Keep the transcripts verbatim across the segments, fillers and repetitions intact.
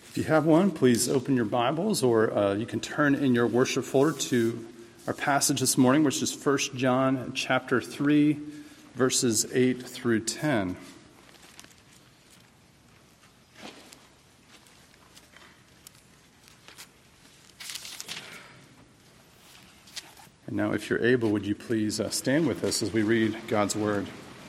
If you have one, please open your Bibles, or uh, you can turn in your worship folder to our passage this morning, which is First John chapter three, verses eight through ten. And now, if you're able, would you please uh, stand with us as we read God's Word?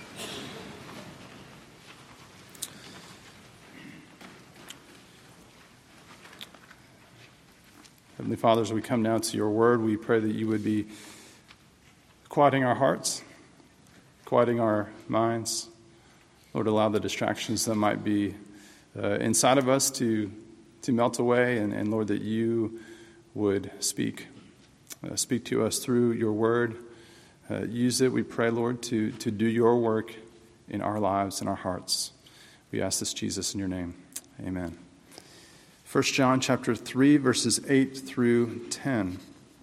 Heavenly Father, as we come now to your word, we pray that you would be quieting our hearts, quieting our minds. Lord, allow the distractions that might be uh, inside of us to, to melt away, and, and Lord, that you would speak. Uh, speak to us through your word. Uh, use it, we pray, Lord, to, to do your work in our lives and our hearts. We ask this, Jesus, in your name. Amen. First John chapter three, verses eight through ten.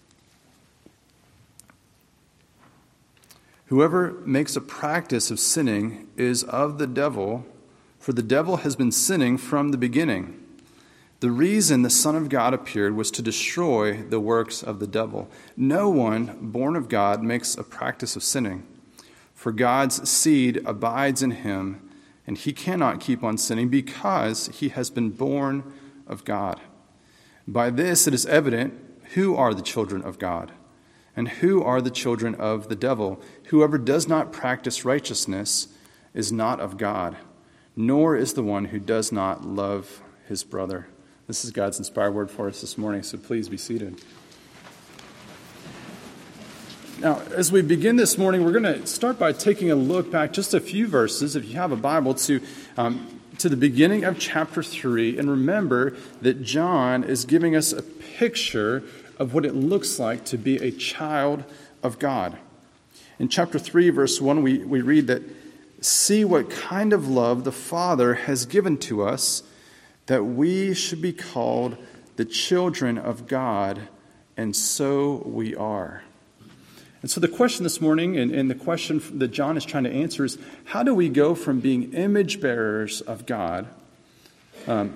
Whoever makes a practice of sinning is of the devil, for the devil has been sinning from the beginning. The reason the Son of God appeared was to destroy the works of the devil. No one born of God makes a practice of sinning, for God's seed abides in him, and he cannot keep on sinning because he has been born of God. By this it is evident who are the children of God and who are the children of the devil. Whoever does not practice righteousness is not of God, nor is the one who does not love his brother. This is God's inspired word for us this morning, so please be seated. Now, as we begin this morning, we're going to start by taking a look back just a few verses, if you have a Bible, to um, to the beginning of chapter three, and remember that John is giving us a picture of what it looks like to be a child of God. In chapter three, verse one, we, we read that, "See what kind of love the Father has given to us, that we should be called the children of God, and so we are." And so the question this morning, and, and the question that John is trying to answer, is how do we go from being image bearers of God, um,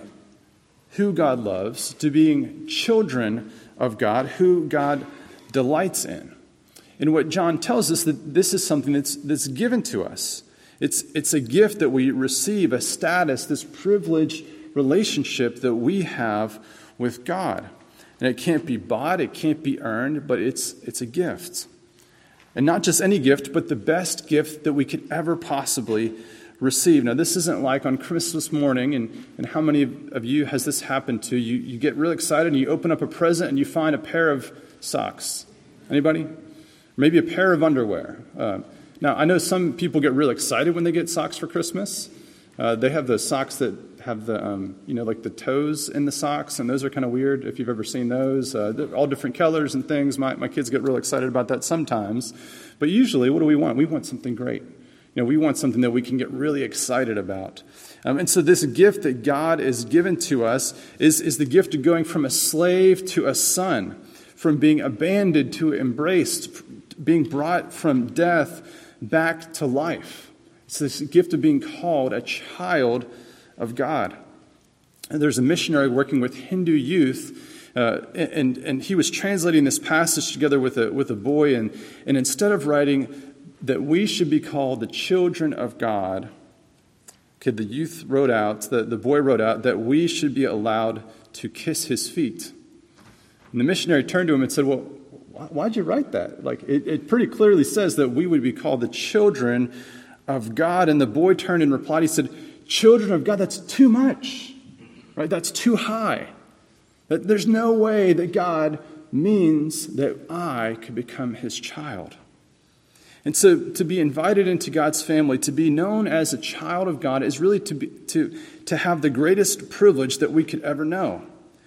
who God loves, to being children of God, who God delights in? And what John tells us, that this is something that's that's given to us. It's it's a gift that we receive, a status, this privileged relationship that we have with God. And it can't be bought, it can't be earned, but it's it's a gift. And not just any gift, but the best gift that we could ever possibly receive. Now, this isn't like on Christmas morning, and, and how many of you has this happened to? You you get really excited and you open up a present and you find a pair of socks. Anybody? Maybe a pair of underwear. Uh, now, I know some people get really excited when they get socks for Christmas. Uh, they have the socks that have the, um, you know, like the toes in the socks, and those are kind of weird if you've ever seen those. Uh, they're all different colors and things. My, my kids get real excited about that sometimes. But usually, what do we want? We want something great. You know, we want something that we can get really excited about. Um, and so this gift that God has given to us is, is the gift of going from a slave to a son, from being abandoned to embraced, being brought from death back to life. It's this gift of being called a child of God. And there's a missionary working with Hindu youth, uh, and, and he was translating this passage together with a, with a boy, and, and instead of writing that we should be called the children of God, okay, the youth wrote out, the, the boy wrote out, that we should be allowed to kiss his feet. And the missionary turned to him and said, well, why'd you write that? Like, it, it pretty clearly says that we would be called the children of God. And the boy turned and replied, he said, children of God, that's too much, right? That's too high. That there's no way that God means that I could become his child. And so to be invited into God's family, to be known as a child of God, is really to be, to, to have the greatest privilege that we could ever know.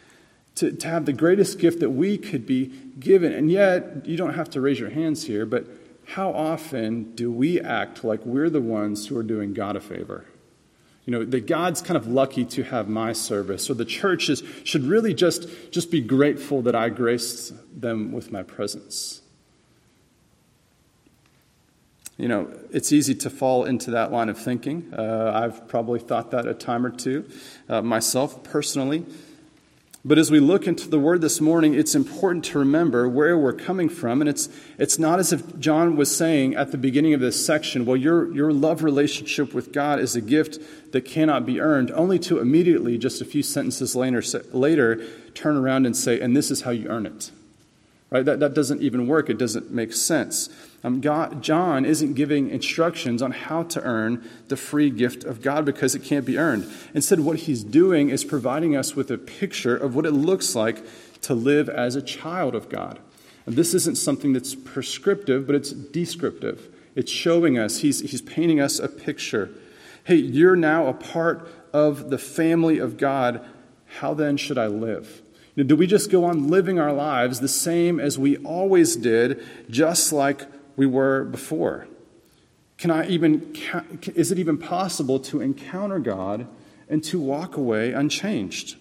To, to have the greatest gift that we could be given. And yet, you don't have to raise your hands here, but how often do we act like we're the ones who are doing God a favor? You know, that God's kind of lucky to have my service, or the church is, should really just, just be grateful that I graced them with my presence. You know, it's easy to fall into that line of thinking. Uh, I've probably thought that a time or two uh, myself personally. But as we look into the Word this morning, it's important to remember where we're coming from. And it's it's not as if John was saying at the beginning of this section, well, your, your love relationship with God is a gift that cannot be earned, only to immediately, just a few sentences later, later turn around and say, and this is how you earn it. Right? That, that doesn't even work. It doesn't make sense. Um, God, John isn't giving instructions on how to earn the free gift of God because it can't be earned. Instead, what he's doing is providing us with a picture of what it looks like to live as a child of God. And this isn't something that's prescriptive, but it's descriptive. It's showing us, he's, he's painting us a picture. Hey, you're now a part of the family of God. How then should I live? You know, do we just go on living our lives the same as we always did, just like we were before? Can I even, is it even possible to encounter God and to walk away unchanged?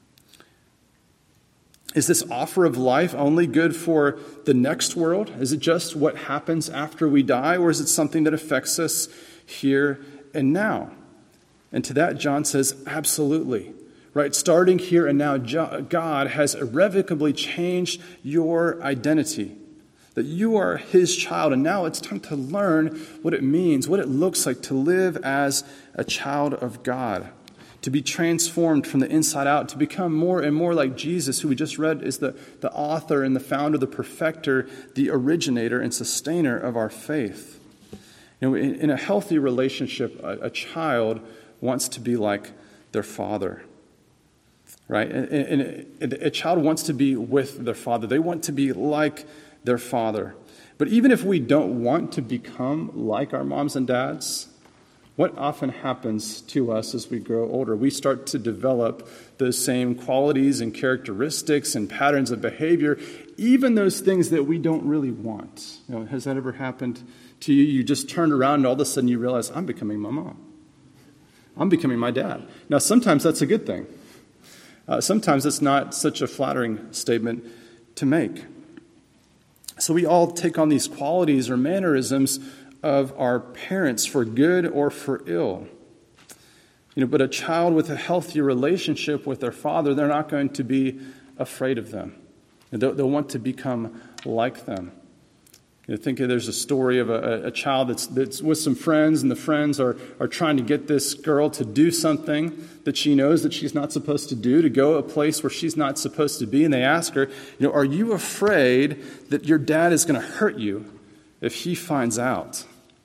Is this offer of life only good for the next world? Is it just what happens after we die, or is it something that affects us here and now? And to that, John says, absolutely. Right? Starting here and now, God has irrevocably changed your identity. That you are his child, and now it's time to learn what it means, what it looks like to live as a child of God, to be transformed from the inside out, to become more and more like Jesus, who we just read is the, the author and the founder, the perfecter, the originator and sustainer of our faith. You know, in, in a healthy relationship, a, a child wants to be like their father. Right? And, and a child wants to be with their father. They want to be like their father. But even if we don't want to become like our moms and dads, what often happens to us as we grow older? We start to develop those same qualities and characteristics and patterns of behavior, even those things that we don't really want. You know, has that ever happened to you? You just turned around and all of a sudden you realize, I'm becoming my mom. I'm becoming my dad. Now, sometimes that's a good thing. Uh, sometimes it's not such a flattering statement to make. So we all take on these qualities or mannerisms of our parents for good or for ill. You know, but a child with a healthy relationship with their father, they're not going to be afraid of them. They'll, they'll want to become like them. You know, think of, there's a story of a, a child that's, that's with some friends, and the friends are, are trying to get this girl to do something that she knows that she's not supposed to do, to go a place where she's not supposed to be. And they ask her, you know, are you afraid that your dad is going to hurt you if he finds out?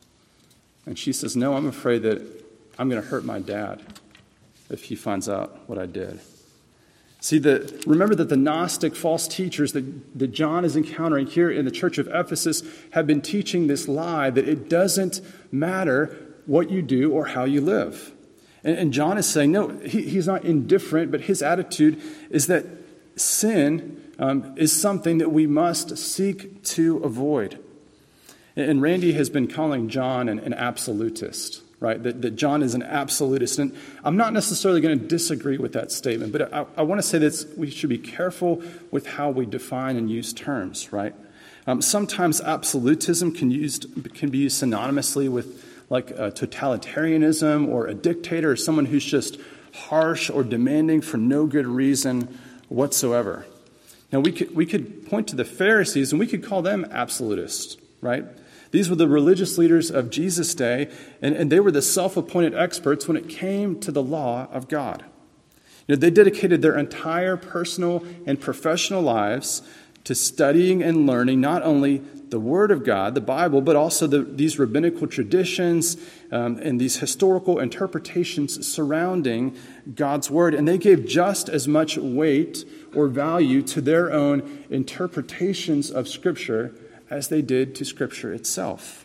And she says, no, I'm afraid that I'm going to hurt my dad if he finds out what I did. See, the, remember that the Gnostic false teachers that, that John is encountering here in the church of Ephesus have been teaching this lie that it doesn't matter what you do or how you live. And, and John is saying, no, he, he's not indifferent, but his attitude is that sin um, is something that we must seek to avoid. And, and Randy has been calling John an, an absolutist. Right, that, that John is an absolutist. And I'm not necessarily going to disagree with that statement, but I, I want to say that we should be careful with how we define and use terms, right? Um, sometimes absolutism can, used, can be used synonymously with like a totalitarianism or a dictator or someone who's just harsh or demanding for no good reason whatsoever. Now, we could, we could point to the Pharisees and we could call them absolutists, right? These were the religious leaders of Jesus' day, and, and they were the self-appointed experts when it came to the law of God. You know, they dedicated their entire personal and professional lives to studying and learning not only the Word of God, the Bible, but also the, these rabbinical traditions um, and these historical interpretations surrounding God's Word. And they gave just as much weight or value to their own interpretations of Scripture as they did to Scripture itself.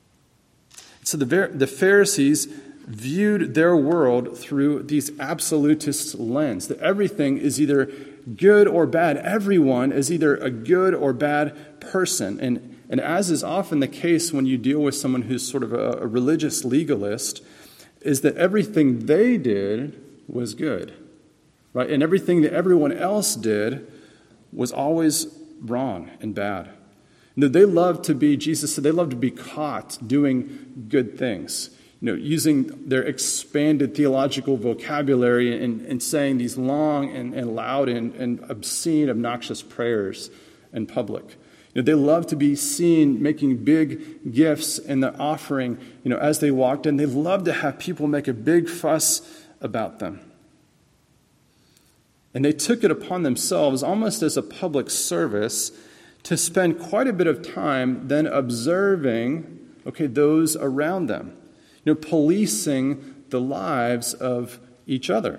So the, the Pharisees viewed their world through these absolutist lens, that everything is either good or bad. Everyone is either a good or bad person. And, and as is often the case when you deal with someone who's sort of a, a religious legalist, is that everything they did was good, right? And everything that everyone else did was always wrong and bad. You know, they love to be, Jesus said, they love to be caught doing good things. You know, using their expanded theological vocabulary and, and saying these long and, and loud and, and obscene, obnoxious prayers in public. You know, they love to be seen making big gifts in the offering, you know, as they walked in. They love to have people make a big fuss about them. And they took it upon themselves, almost as a public service, to spend quite a bit of time then observing, okay, those around them. You know, policing the lives of each other.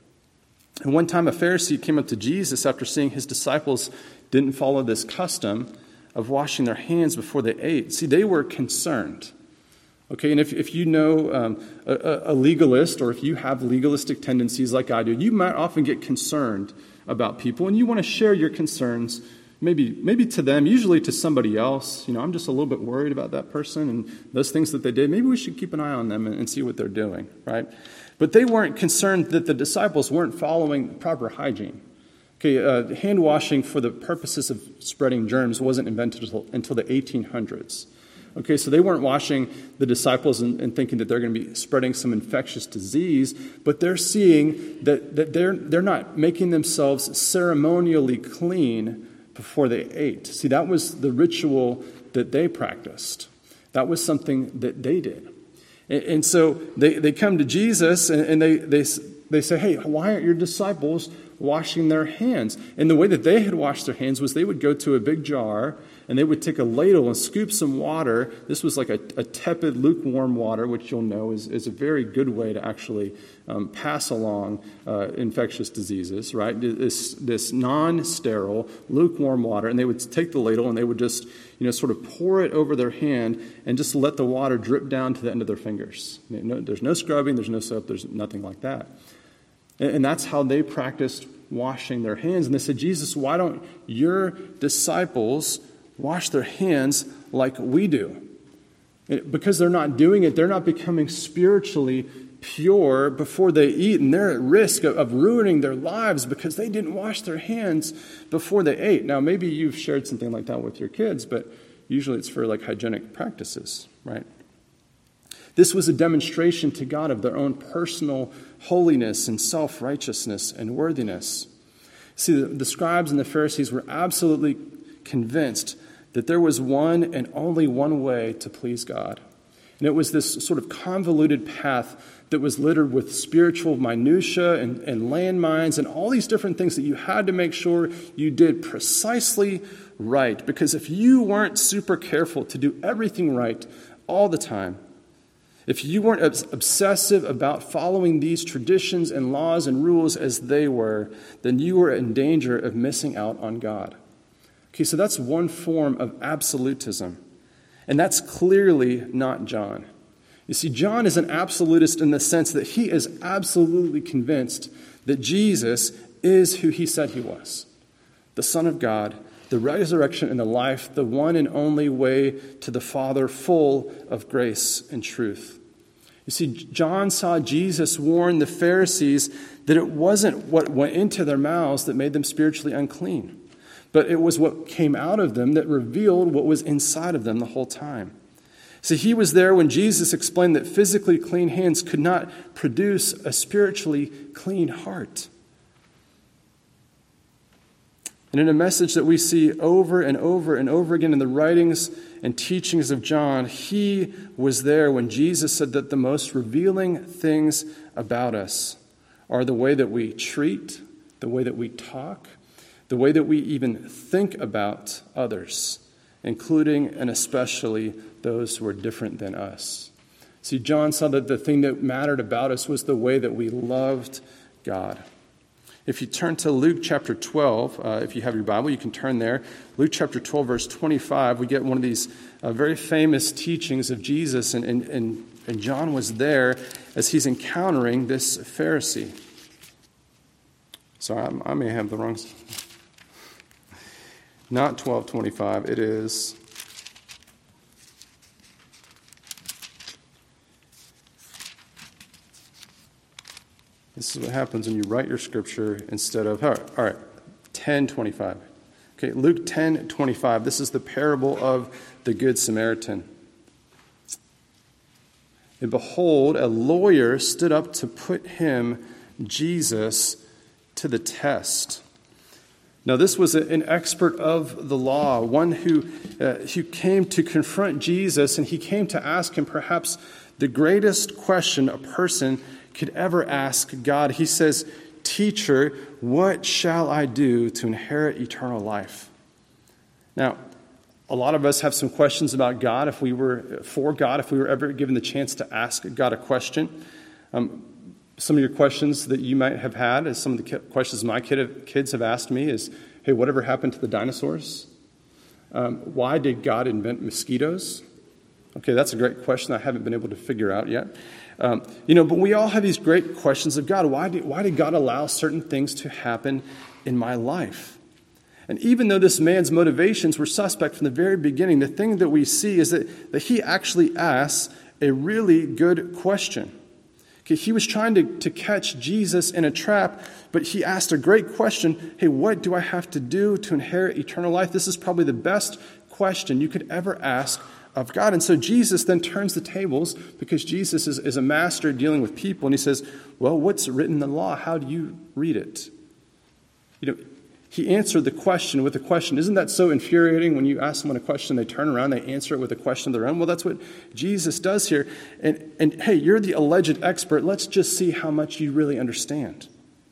And one time a Pharisee came up to Jesus after seeing his disciples didn't follow this custom of washing their hands before they ate. See, they were concerned. Okay, and if, if you know um, a, a legalist, or if you have legalistic tendencies like I do, you might often get concerned about people, and you want to share your concerns Maybe maybe to them, usually to somebody else. You know, I'm just a little bit worried about that person and those things that they did. Maybe we should keep an eye on them and, and see what they're doing, right? But they weren't concerned that the disciples weren't following proper hygiene. Okay, uh, hand washing for the purposes of spreading germs wasn't invented until, until the eighteen hundreds. Okay, so they weren't washing the disciples and, and thinking that they're going to be spreading some infectious disease, but they're seeing that, that they're they're not making themselves ceremonially clean before they ate. See, that was the ritual that they practiced. That was something that they did. And, and so they, they come to Jesus and, and they, they, they say, hey, why aren't your disciples washing their hands? And the way that they had washed their hands was they would go to a big jar and they would take a ladle and scoop some water. This was like a, a tepid, lukewarm water, which you'll know is, is a very good way to actually um, pass along uh, infectious diseases, right? This, this non-sterile, lukewarm water. And they would take the ladle and they would just, you know, sort of pour it over their hand and just let the water drip down to the end of their fingers. There's no scrubbing, there's no soap, there's nothing like that. And, and that's how they practiced washing their hands. And they said, Jesus, why don't your disciples wash their hands like we do? Because they're not doing it, they're not becoming spiritually pure before they eat, and they're at risk of, of ruining their lives because they didn't wash their hands before they ate. Now, maybe you've shared something like that with your kids, but usually it's for like hygienic practices, right? This was a demonstration to God of their own personal holiness and self-righteousness and worthiness. See, the, the scribes and the Pharisees were absolutely convinced that there was one and only one way to please God. And it was this sort of convoluted path that was littered with spiritual minutiae and, and landmines and all these different things that you had to make sure you did precisely right. Because if you weren't super careful to do everything right all the time, if you weren't obsessive about following these traditions and laws and rules as they were, then you were in danger of missing out on God. Okay, so that's one form of absolutism. And that's clearly not John. You see, John is an absolutist in the sense that he is absolutely convinced that Jesus is who he said he was. The Son of God, the resurrection and the life, the one and only way to the Father, full of grace and truth. You see, John saw Jesus warn the Pharisees that it wasn't what went into their mouths that made them spiritually unclean, but it was what came out of them that revealed what was inside of them the whole time. See, he was there when Jesus explained that physically clean hands could not produce a spiritually clean heart. And in a message that we see over and over and over again in the writings and teachings of John, he was there when Jesus said that the most revealing things about us are the way that we treat, the way that we talk, the way that we even think about others, including and especially those who are different than us. See, John saw that the thing that mattered about us was the way that we loved God. If you turn to Luke chapter twelve, uh, if you have your Bible, you can turn there. Luke chapter twelve, verse twenty-five, we get one of these uh, very famous teachings of Jesus, and, and, and, and John was there as he's encountering this Pharisee. Sorry, I, I may have the wrong... Not twelve twenty-five, it is... This is what happens when you write your scripture instead of, all right, all right ten twenty-five. Okay, Luke ten twenty-five. This is the parable of the Good Samaritan. And behold, a lawyer stood up to put him, Jesus, to the test. Now, this was an expert of the law, one who, uh, who came to confront Jesus, and he came to ask him perhaps the greatest question a person could ever ask God. He says, "Teacher, what shall I do to inherit eternal life?" Now, a lot of us have some questions about God. If we were for God, if we were ever given the chance to ask God a question, um, some of your questions that you might have had, as some of the questions my kid, kids have asked me, is, "Hey, whatever happened to the dinosaurs? Um, why did God invent mosquitoes?" Okay, that's a great question I haven't been able to figure out yet. Um, you know, but we all have these great questions of God. Why did, why did God allow certain things to happen in my life? And even though this man's motivations were suspect from the very beginning, the thing that we see is that, that he actually asks a really good question. Okay, he was trying to, to catch Jesus in a trap, but he asked a great question. Hey, what do I have to do to inherit eternal life? This is probably the best question you could ever ask of God. And so Jesus then turns the tables, because Jesus is, is a master dealing with people, and he says, well, what's written in the law? How do you read it? You know, he answered the question with a question. Isn't that so infuriating when you ask someone a question, they turn around, they answer it with a question of their own? Well, that's what Jesus does here. And, and hey, you're the alleged expert. Let's just see how much you really understand.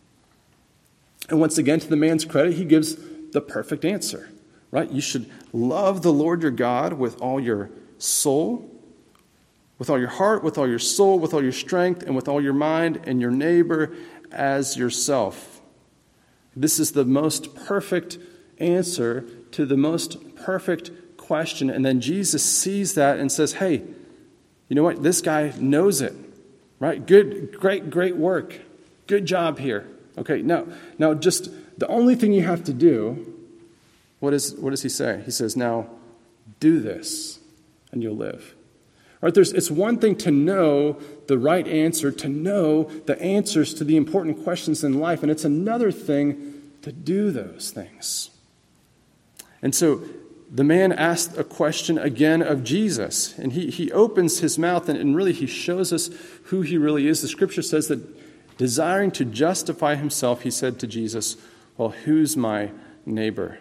And once again, to the man's credit, he gives the perfect answer, right? You should love the Lord your God with all your soul, with all your heart, with all your soul, with all your strength, and with all your mind, and your neighbor as yourself. This is the most perfect answer to the most perfect question. And then Jesus sees that and says, hey, you know what? This guy knows it, right? Good, great, great work. Good job here. Okay, now, now just the only thing you have to do, what is, what does he say? He says, now do this and you'll live. Right, there's, it's one thing to know the right answer, to know the answers to the important questions in life, and it's another thing to do those things. And so the man asked a question again of Jesus, and he, he opens his mouth, and, and really he shows us who he really is. The scripture says that desiring to justify himself, he said to Jesus, well, who's my neighbor?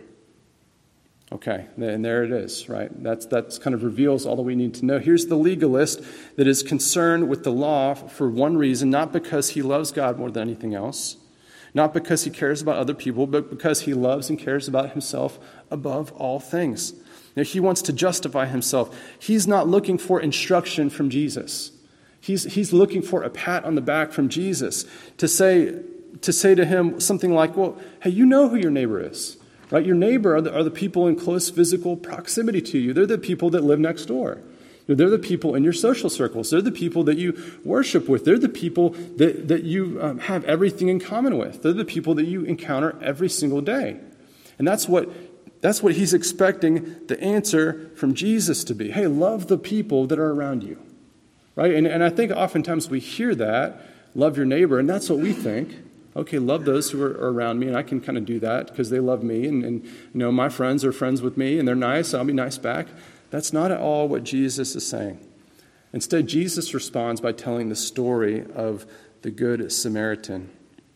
Okay, and there it is, right? That's that's kind of reveals all that we need to know. Here's the legalist that is concerned with the law for one reason, not because he loves God more than anything else, not because he cares about other people, but because he loves and cares about himself above all things. Now, he wants to justify himself. He's not looking for instruction from Jesus. He's he's looking for a pat on the back from Jesus to say to say to him something like, well, hey, you know who your neighbor is. Right? Your neighbor are the, are the people in close physical proximity to you. They're the people that live next door. You know, they're the people in your social circles. They're the people that you worship with. They're the people that, that you um, have everything in common with. They're the people that you encounter every single day. And that's what, that's what he's expecting the answer from Jesus to be. Hey, love the people that are around you. Right? And, and I think oftentimes we hear that, love your neighbor, and that's what we think. Okay, love those who are around me, and I can kind of do that because they love me, and, and you know, my friends are friends with me, and they're nice, I'll be nice back. That's not at all what Jesus is saying. Instead, Jesus responds by telling the story of the Good Samaritan.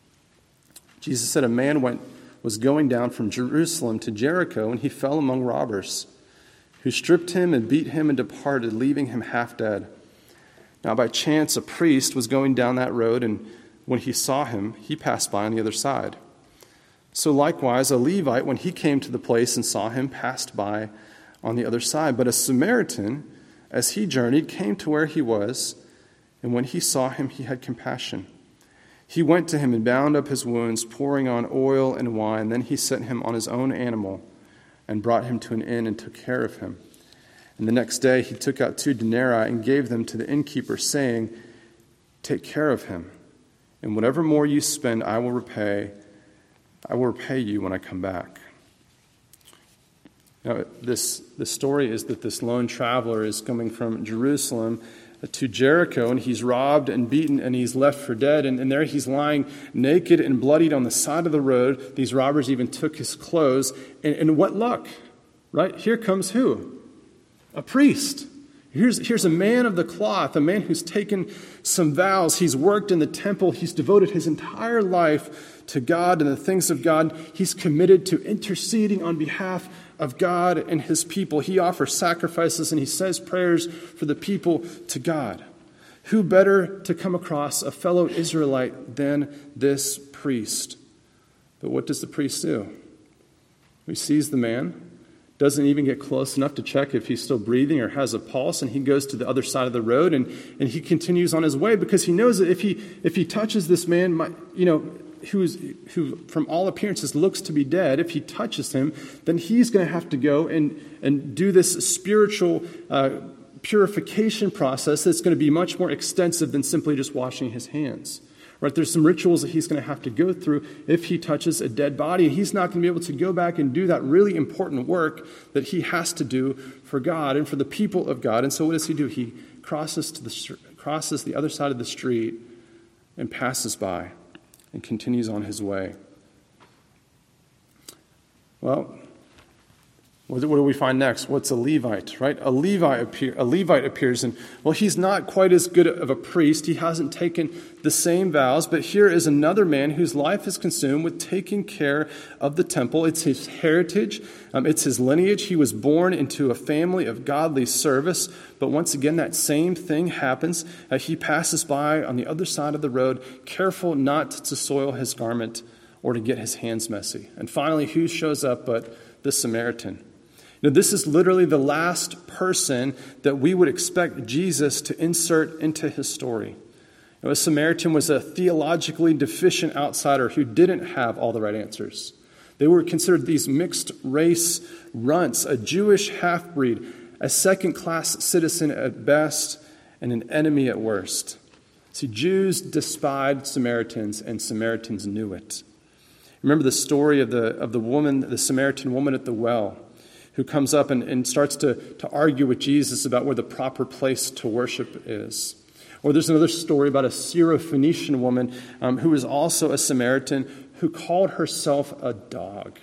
Jesus said a man went was going down from Jerusalem to Jericho, and he fell among robbers, who stripped him and beat him and departed, leaving him half dead. Now by chance a priest was going down that road, and when he saw him, he passed by on the other side. So likewise, a Levite, when he came to the place and saw him, passed by on the other side. But a Samaritan, as he journeyed, came to where he was, and when he saw him, he had compassion. He went to him and bound up his wounds, pouring on oil and wine. Then he set him on his own animal and brought him to an inn and took care of him. And the next day he took out two denarii and gave them to the innkeeper, saying, take care of him. And whatever more you spend, I will repay. I will repay you when I come back. Now, this the story is that this lone traveler is coming from Jerusalem to Jericho, and he's robbed and beaten, and he's left for dead. And, and there he's lying naked and bloodied on the side of the road. These robbers even took his clothes. And, and what luck, right? Here comes who? A priest. Here's, here's a man of the cloth, a man who's taken some vows. He's worked in the temple. He's devoted his entire life to God and the things of God. He's committed to interceding on behalf of God and his people. He offers sacrifices and he says prayers for the people to God. Who better to come across a fellow Israelite than this priest? But what does the priest do? He sees the man, doesn't even get close enough to check if he's still breathing or has a pulse, and he goes to the other side of the road, and, and he continues on his way because he knows that if he if he touches this man, my, you know, who's who from all appearances looks to be dead, if he touches him, then he's going to have to go and, and do this spiritual uh, purification process that's going to be much more extensive than simply just washing his hands. Right, there's some rituals that he's going to have to go through if he touches a dead body. He's not going to be able to go back and do that really important work that he has to do for God and for the people of God. And so what does he do? He crosses to the crosses the other side of the street and passes by and continues on his way. Well, what do we find next? What's a Levite, right? A Levite, appear, a Levite appears, and, well, he's not quite as good of a priest. He hasn't taken the same vows, but here is another man whose life is consumed with taking care of the temple. It's his heritage. Um, it's his lineage. He was born into a family of godly service, but once again, that same thing happens. Uh, he passes by on the other side of the road, careful not to soil his garment or to get his hands messy. And finally, who shows up but the Samaritan? Now, this is literally the last person that we would expect Jesus to insert into his story. You know, a Samaritan was a theologically deficient outsider who didn't have all the right answers. They were considered these mixed race runts, a Jewish half-breed, a second-class citizen at best, and an enemy at worst. See, Jews despised Samaritans, and Samaritans knew it. Remember the story of the, of the woman, the Samaritan woman at the well, who comes up and, and starts to, to argue with Jesus about where the proper place to worship is. Or there's another story about a Syrophoenician woman um, who is also a Samaritan who called herself a dog.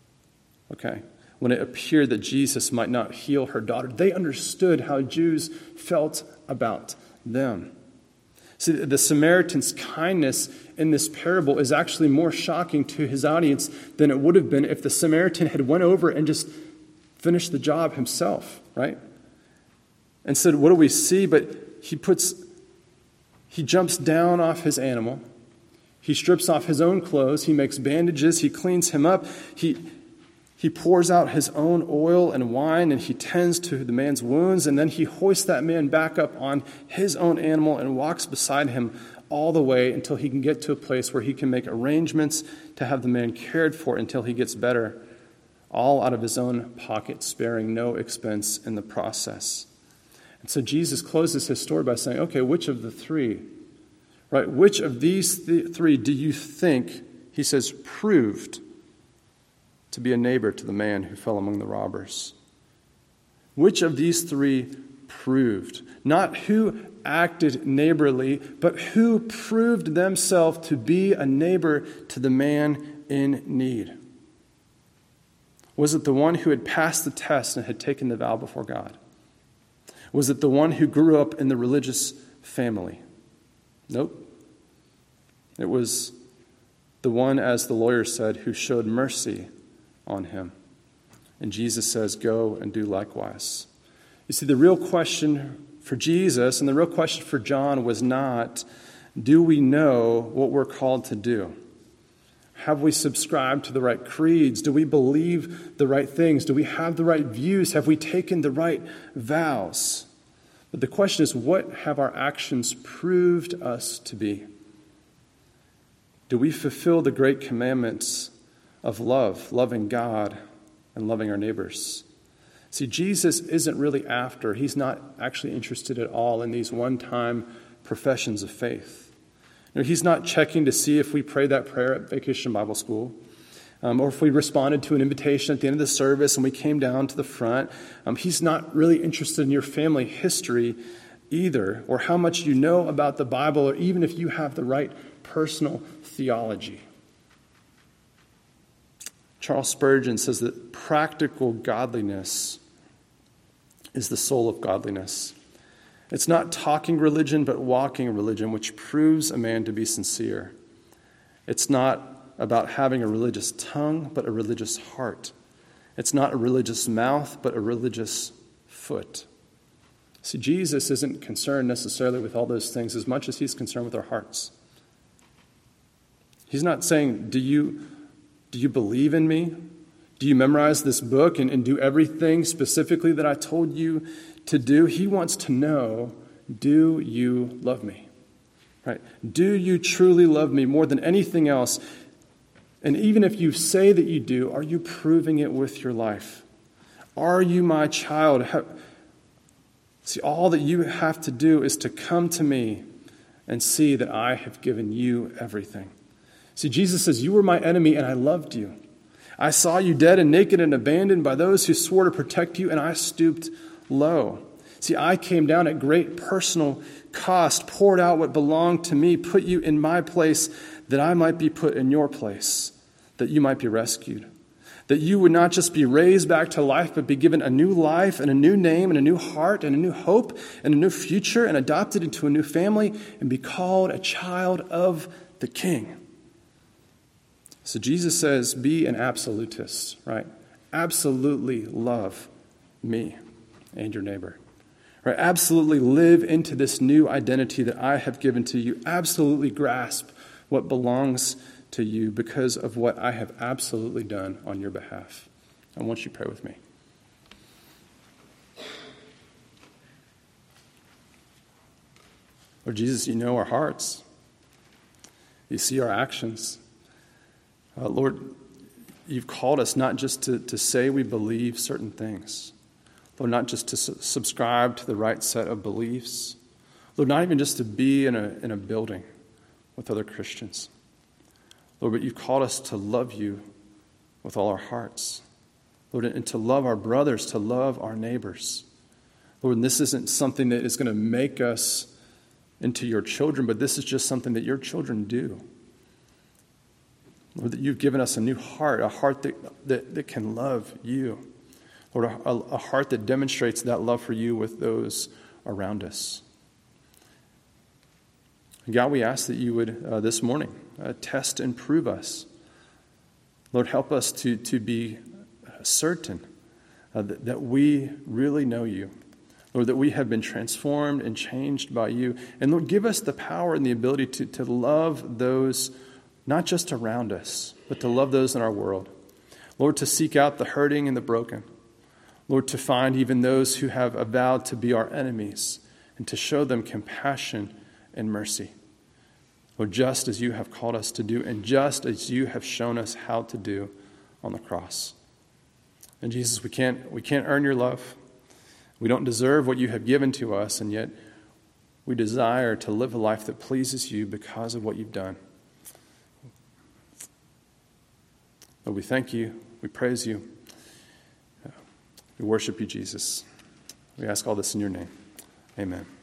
Okay, when it appeared that Jesus might not heal her daughter, they understood how Jews felt about them. See, the Samaritan's kindness in this parable is actually more shocking to his audience than it would have been if the Samaritan had went over and just finished the job himself, right? And said, what do we see? But he puts, he jumps down off his animal. He strips off his own clothes. He makes bandages. He cleans him up. He, he pours out his own oil and wine, and he tends to the man's wounds. And then he hoists that man back up on his own animal and walks beside him all the way until he can get to a place where he can make arrangements to have the man cared for until he gets better, all out of his own pocket, sparing no expense in the process. And so Jesus closes his story by saying, okay, which of the three, right, which of these th- three do you think, he says, proved to be a neighbor to the man who fell among the robbers? Which of these three proved? Not who acted neighborly, but who proved themselves to be a neighbor to the man in need? Was it the one who had passed the test and had taken the vow before God? Was it the one who grew up in the religious family? Nope. It was the one, as the lawyer said, who showed mercy on him. And Jesus says, go and do likewise. You see, the real question for Jesus and the real question for John was not, do we know what we're called to do? Have we subscribed to the right creeds? Do we believe the right things? Do we have the right views? Have we taken the right vows? But the question is, what have our actions proved us to be? Do we fulfill the great commandments of love, loving God and loving our neighbors? See, Jesus isn't really after, he's not actually interested at all in these one-time professions of faith. You know, he's not checking to see if we prayed that prayer at Vacation Bible School, um, or if we responded to an invitation at the end of the service and we came down to the front. Um, he's not really interested in your family history either, or how much you know about the Bible, or even if you have the right personal theology. Charles Spurgeon says that practical godliness is the soul of godliness. It's not talking religion, but walking religion, which proves a man to be sincere. It's not about having a religious tongue, but a religious heart. It's not a religious mouth, but a religious foot. See, Jesus isn't concerned necessarily with all those things as much as he's concerned with our hearts. He's not saying, do you, do you believe in me? Do you memorize this book and, and do everything specifically that I told you to do? He wants to know, do you love me? Right? Do you truly love me more than anything else? And even if you say that you do, are you proving it with your life? Are you my child? See, all that you have to do is to come to me and see that I have given you everything. See, Jesus says, you were my enemy and I loved you. I saw you dead and naked and abandoned by those who swore to protect you, and I stooped low. See, I came down at great personal cost, poured out what belonged to me, put you in my place that I might be put in your place, that you might be rescued, that you would not just be raised back to life, but be given a new life and a new name and a new heart and a new hope and a new future and adopted into a new family and be called a child of the King. So Jesus says, be an absolutist, right? Absolutely love me and your neighbor. Right? Absolutely live into this new identity that I have given to you. Absolutely grasp what belongs to you because of what I have absolutely done on your behalf. I want you to pray with me. Lord Jesus, you know our hearts. You see our actions. Uh, Lord, you've called us not just to, to say we believe certain things. Lord, not just to su- subscribe to the right set of beliefs. Lord, not even just to be in a, in a building with other Christians. Lord, but you've called us to love you with all our hearts. Lord, and to love our brothers, to love our neighbors. Lord, and this isn't something that is going to make us into your children, but this is just something that your children do. Lord, that you've given us a new heart, a heart that, that, that can love you. Lord, a, a heart that demonstrates that love for you with those around us. And God, we ask that you would, uh, this morning, uh, test and prove us. Lord, help us to, to be certain uh, that, that we really know you. Lord, that we have been transformed and changed by you. And Lord, give us the power and the ability to, to love those not just around us, but to love those in our world. Lord, to seek out the hurting and the broken. Lord, to find even those who have avowed to be our enemies and to show them compassion and mercy. Lord, just as you have called us to do and just as you have shown us how to do on the cross. And Jesus, we can't, we can't earn your love. We don't deserve what you have given to us, and yet we desire to live a life that pleases you because of what you've done. Lord, we thank you. We praise you. We worship you, Jesus. We ask all this in your name. Amen.